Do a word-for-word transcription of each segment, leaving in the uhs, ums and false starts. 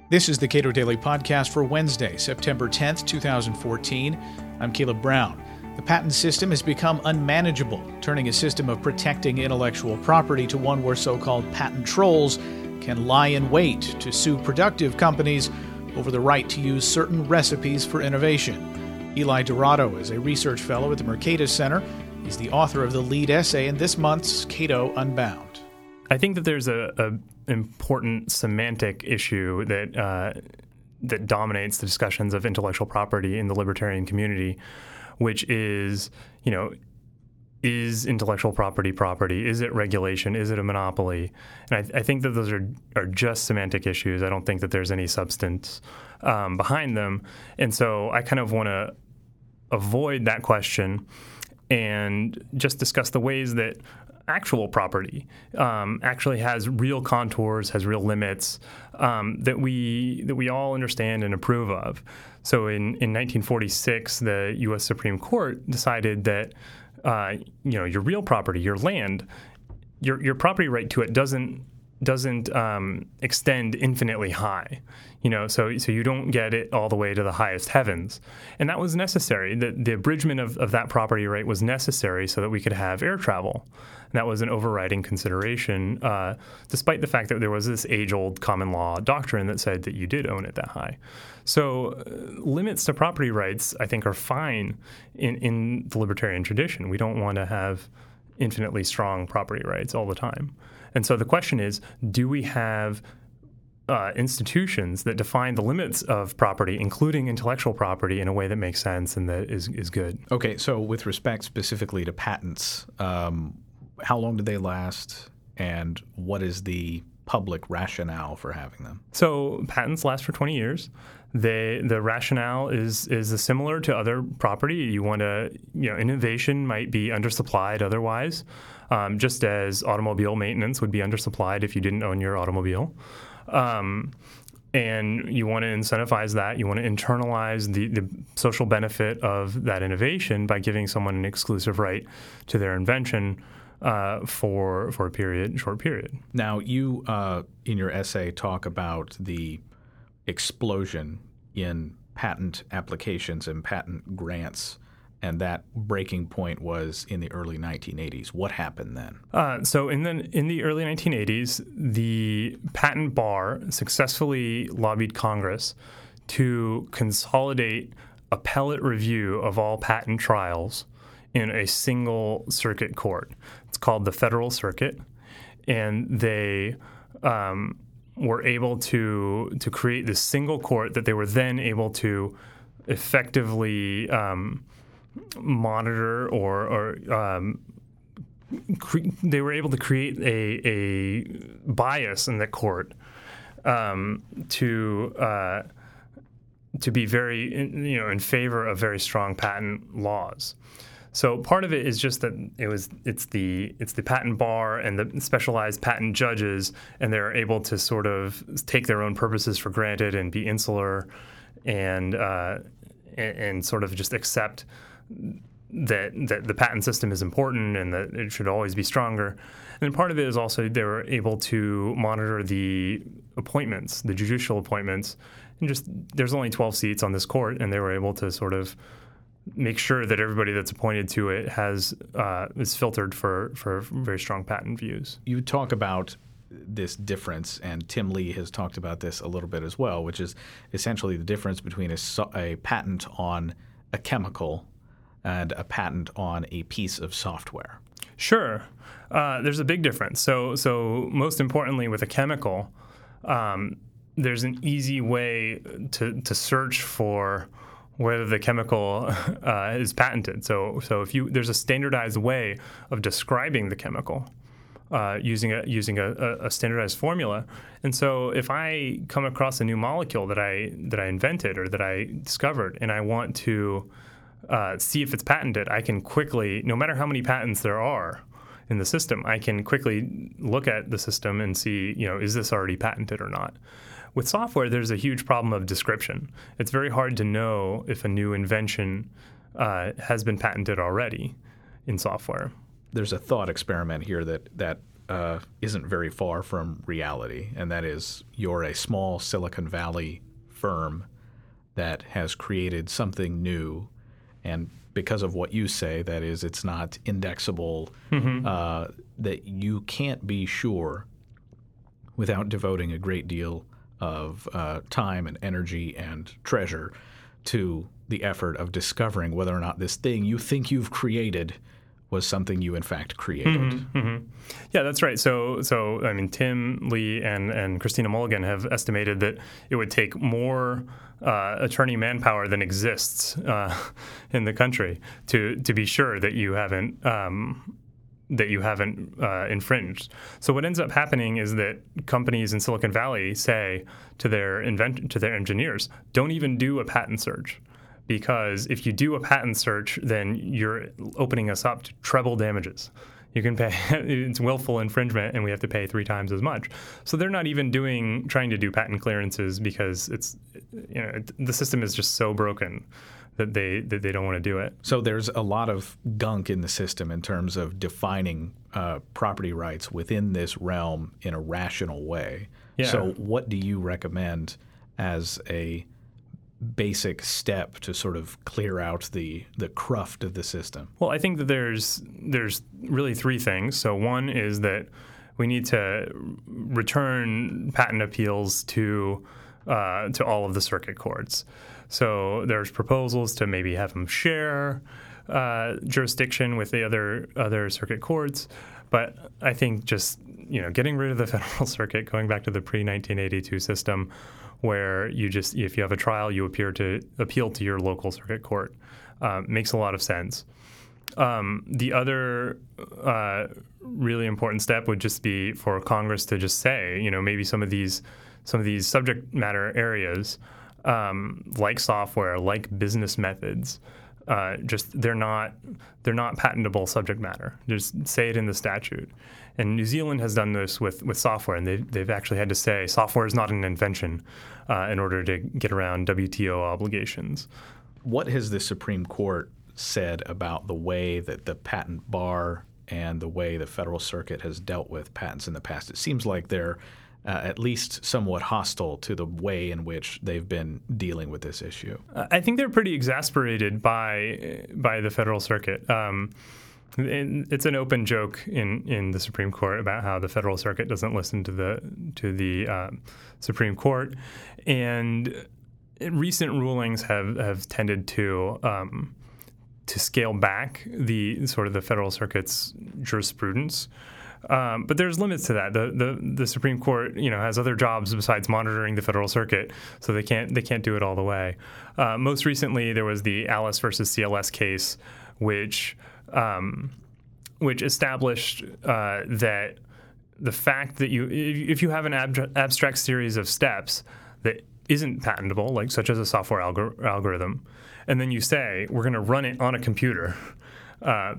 This is the Cato Daily Podcast for Wednesday, September tenth, twenty fourteen. I'm Caleb Brown. The patent system has become unmanageable, turning a system of protecting intellectual property to one where so-called patent trolls can lie in wait to sue productive companies over the right to use certain recipes for innovation. Eli Dourado is a research fellow at the Mercatus Center. He's the author of the lead essay in this month's Cato Unbound. I think that there's a, a important semantic issue that uh, that dominates the discussions of intellectual property in the libertarian community, which is, you know, is intellectual property property? Is it regulation? Is it a monopoly? And I, I think that those are, are just semantic issues. I don't think that there's any substance um, behind them. And so I kind of want to avoid that question and just discuss the ways that actual property um, actually has real contours, has real limits um, that we that we all understand and approve of. So in, in nineteen forty-six, the U S Supreme Court decided that uh, you know your real property, your land, your your property right to it doesn't doesn't um, extend infinitely high. You know, so so you don't get it all the way to the highest heavens. And that was necessary. The, the abridgment of, of that property right was necessary so that we could have air travel. And that was an overriding consideration, uh, despite the fact that there was this age-old common law doctrine that said that you did own it that high. So uh, limits to property rights, I think, are fine in, in the libertarian tradition. We don't want to have infinitely strong property rights all the time. And so the question is, do we have uh, institutions that define the limits of property, including intellectual property, in a way that makes sense and that is, is good? Okay, so with respect specifically to patents, um, how long do they last, and what is the public rationale for having them? So patents last for twenty years. They, the rationale is is similar to other property. You want to, you know, innovation might be undersupplied otherwise, um, just as automobile maintenance would be undersupplied if you didn't own your automobile. Um, and you want to incentivize that. You want to internalize the, the social benefit of that innovation by giving someone an exclusive right to their invention uh, for for a period, short period. Now, you uh, in your essay talk about the explosion in patent applications and patent grants, and that breaking point was in the early nineteen eighties. What happened then? Uh, so in the in the early nineteen eighties, the patent bar successfully lobbied Congress to consolidate appellate review of all patent trials in a single circuit court. It's called the Federal Circuit, and they um, were able to to create this single court that they were then able to effectively um, monitor or, or um, cre- they were able to create a, a bias in the court um, to uh, to be very in, you know in favor of very strong patent laws. So part of it is just that it was it's the it's the patent bar and the specialized patent judges, and they're able to sort of take their own purposes for granted and be insular, and uh, and, and sort of just accept that that the patent system is important and that it should always be stronger. And part of it is also they were able to monitor the appointments, the judicial appointments, and just there's only twelve seats on this court, and they were able to sort of make sure that everybody that's appointed to it has uh, is filtered for, for very strong patent views. You talk about this difference, and Tim Lee has talked about this a little bit as well, which is essentially the difference between a, so- a patent on a chemical and a patent on a piece of software. Sure. Uh, there's a big difference. So, so most importantly with a chemical, um, there's an easy way to, to search for whether the chemical uh, is patented. So, so if you there's a standardized way of describing the chemical uh, using a using a, a standardized formula. And so, if I come across a new molecule that I that I invented or that I discovered, and I want to uh, see if it's patented, I can quickly, no matter how many patents there are in the system, I can quickly look at the system and see, you know, is this already patented or not? With software, there's a huge problem of description. It's very hard to know if a new invention uh, has been patented already in software. There's a thought experiment here that, that uh, isn't very far from reality, and that is you're a small Silicon Valley firm that has created something new, and because of what you say, that is, it's not indexable, mm-hmm. uh, that you can't be sure without devoting a great deal of uh, time and energy and treasure to the effort of discovering whether or not this thing you think you've created was something you in fact created. Mm-hmm, mm-hmm. Yeah, that's right. So, so I mean, Tim Lee and, and Christina Mulligan have estimated that it would take more uh, attorney manpower than exists uh, in the country to to be sure that you haven't um, that you haven't uh, infringed. So what ends up happening is that companies in Silicon Valley say to their invent to their engineers, don't even do a patent search. Because if you do a patent search, then you're opening us up to treble damages. You can pay, it's willful infringement, and we have to pay three times as much. So they're not even doing, trying to do patent clearances because it's, you know, the system is just so broken that they that they don't want to do it. So there's a lot of gunk in the system in terms of defining uh, property rights within this realm in a rational way. Yeah. So what do you recommend as a basic step to sort of clear out the the cruft of the system? Well, I think that there's there's really three things. So one is that we need to return patent appeals to uh, to all of the circuit courts. So there's proposals to maybe have them share uh, jurisdiction with the other other circuit courts. But I think just you know getting rid of the federal circuit, going back to the pre nineteen eighty-two system, where you just, if you have a trial, you appear to appeal to your local circuit court. Um, makes a lot of sense. Um, the other uh, really important step would just be for Congress to just say, you know, maybe some of these some of these subject matter areas, um, like software, like business methods, uh, just they're not they're not patentable subject matter. Just say it in the statute. And New Zealand has done this with, with software, and they've, they've actually had to say software is not an invention uh, in order to get around W T O obligations. What has the Supreme Court said about the way that the patent bar and the way the Federal Circuit has dealt with patents in the past? It seems like they're uh, at least somewhat hostile to the way in which they've been dealing with this issue. I think they're pretty exasperated by by the Federal Circuit. Um, It's an open joke in, in the Supreme Court about how the Federal Circuit doesn't listen to the to the uh, Supreme Court, and recent rulings have, have tended to um, to scale back the sort of the Federal Circuit's jurisprudence. Um, but there's limits to that. The, the the Supreme Court, you know, has other jobs besides monitoring the Federal Circuit, so they can't they can't do it all the way. Uh, most recently, there was the Alice versus C L S case, which Um, which established uh, that the fact that you, if you have an ab- abstract series of steps that isn't patentable, like such as a software algor- algorithm, and then you say, we're going to run it on a computer, uh,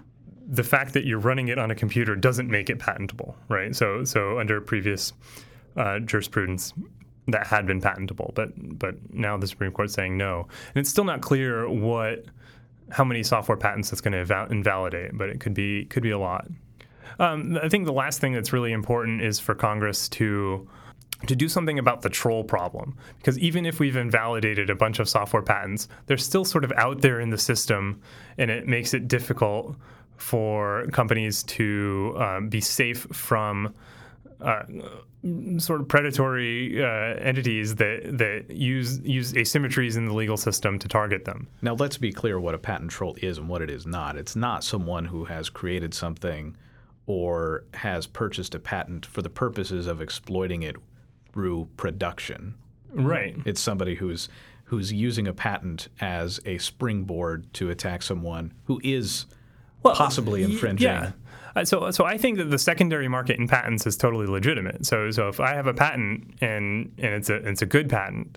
the fact that you're running it on a computer doesn't make it patentable, right? So, so under previous uh, jurisprudence, that had been patentable, but but now the Supreme Court's saying no. And it's still not clear what how many software patents that's going to inval- invalidate, but it could be could be a lot. Um, I think the last thing that's really important is for Congress to to do something about the troll problem, because even if we've invalidated a bunch of software patents, they're still sort of out there in the system, and it makes it difficult for companies to um, be safe from uh, sort of predatory uh, entities that that use use asymmetries in the legal system to target them. Now, let's be clear what a patent troll is and what it is not. It's not someone who has created something or has purchased a patent for the purposes of exploiting it through production. Right. It's somebody who's who's using a patent as a springboard to attack someone who is well, possibly infringing. Yeah. Uh, so, so I think that the secondary market in patents is totally legitimate. So, so if I have a patent and and it's a it's a good patent,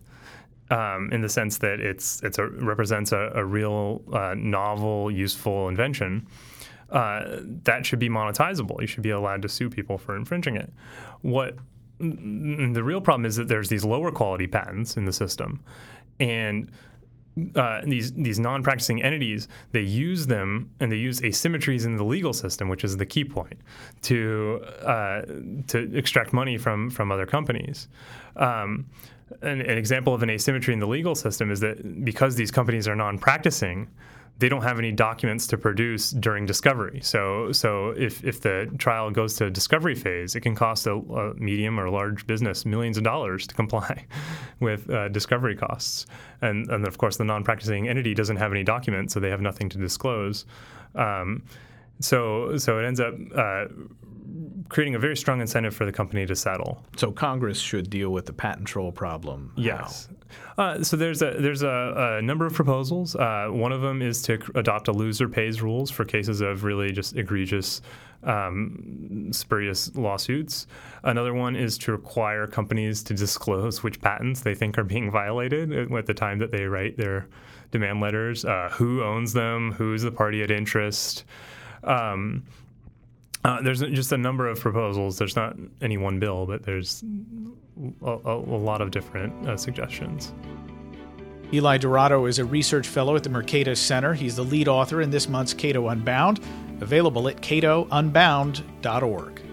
um, in the sense that it's it's a represents a, a real uh, novel, useful invention, uh, that should be monetizable. You should be allowed to sue people for infringing it. What the real problem is that there's these lower quality patents in the system, and uh, these these non-practicing entities, they use them and they use asymmetries in the legal system, which is the key point, to uh, to extract money from from other companies. Um, an, an example of an asymmetry in the legal system is that because these companies are non-practicing, they don't have any documents to produce during discovery. So so if, if the trial goes to discovery phase, it can cost a, a medium or large business millions of dollars to comply with uh, discovery costs. And, and of course, the non-practicing entity doesn't have any documents, so they have nothing to disclose. Um, so so it ends up uh, creating a very strong incentive for the company to settle. So Congress should deal with the patent troll problem. Yes. Uh, so there's a there's a, a number of proposals. Uh, one of them is to adopt a loser pays rules for cases of really just egregious, um, spurious lawsuits. Another one is to require companies to disclose which patents they think are being violated at the time that they write their demand letters, uh, who owns them, who's the party at interest. Um, Uh, there's just a number of proposals. There's not any one bill, but there's a, a, a lot of different uh, suggestions. Eli Dourado is a research fellow at the Mercatus Center. He's the lead author in this month's Cato Unbound, available at cato unbound dot org.